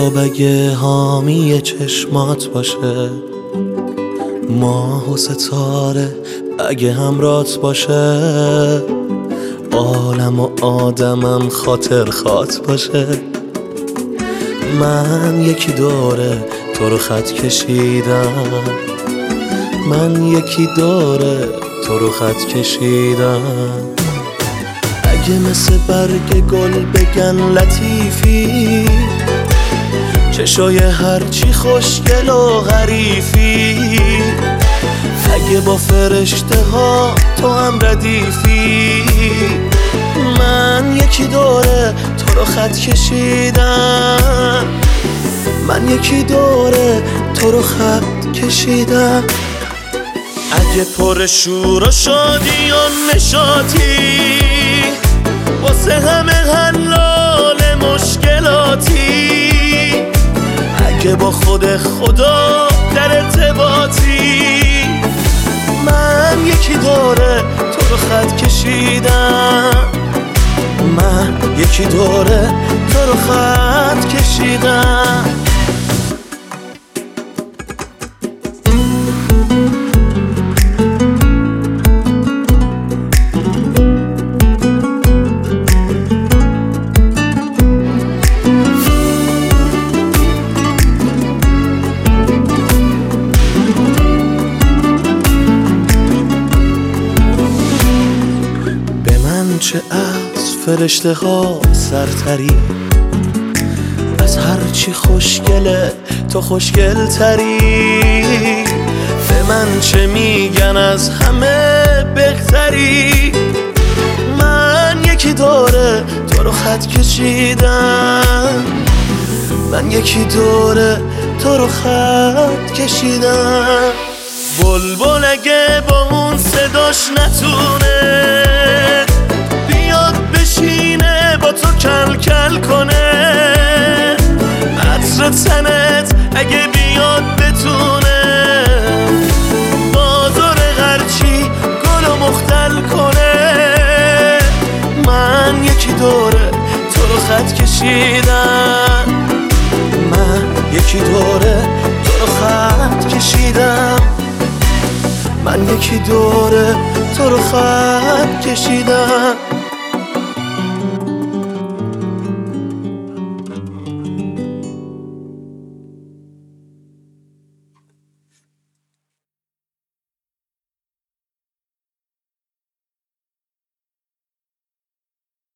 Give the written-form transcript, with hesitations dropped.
شب اگه حامی چشمات باشه، ماه و ستاره اگه همرات باشه، عالم و آدمم خاطر خات باشه. من یکی دوره تو رو خط کشیدم، من یکی دوره تو رو خط کشیدم. اگه مثل برگ گل بگن لطیفی، چشای هرچی خوشگل و غریفی، اگه با فرشته ها تو هم ردیفی، من یکی دوره تو رو خط کشیدم، من یکی دوره تو رو خط کشیدم. اگه پر شور و شادی و نشاطی، واسه همه حلال مشکلاتی، اگه با خود خدا در ارتباطی، من یکی دوره تو رو خط کشیدم، من یکی دوره تو رو خط کشیدم. چه از فرشته ها سرتری، از هرچی خوشگله تو خوشگل تری، به من چه میگن از همه بهتری، من یکی دوره تو رو خط کشیدم، من یکی دوره تو رو خط کشیدم. بلبل اگه با اون صداش نتونه بشینه با تو کل کل کنه، عطر تنت اگه بیاد بتونه بازار غرچی گل و مختل کنه، من یکی دوره تو رو خط کشیدم، من یکی دوره تو رو خط کشیدم، من یکی دوره تو رو خط کشیدم.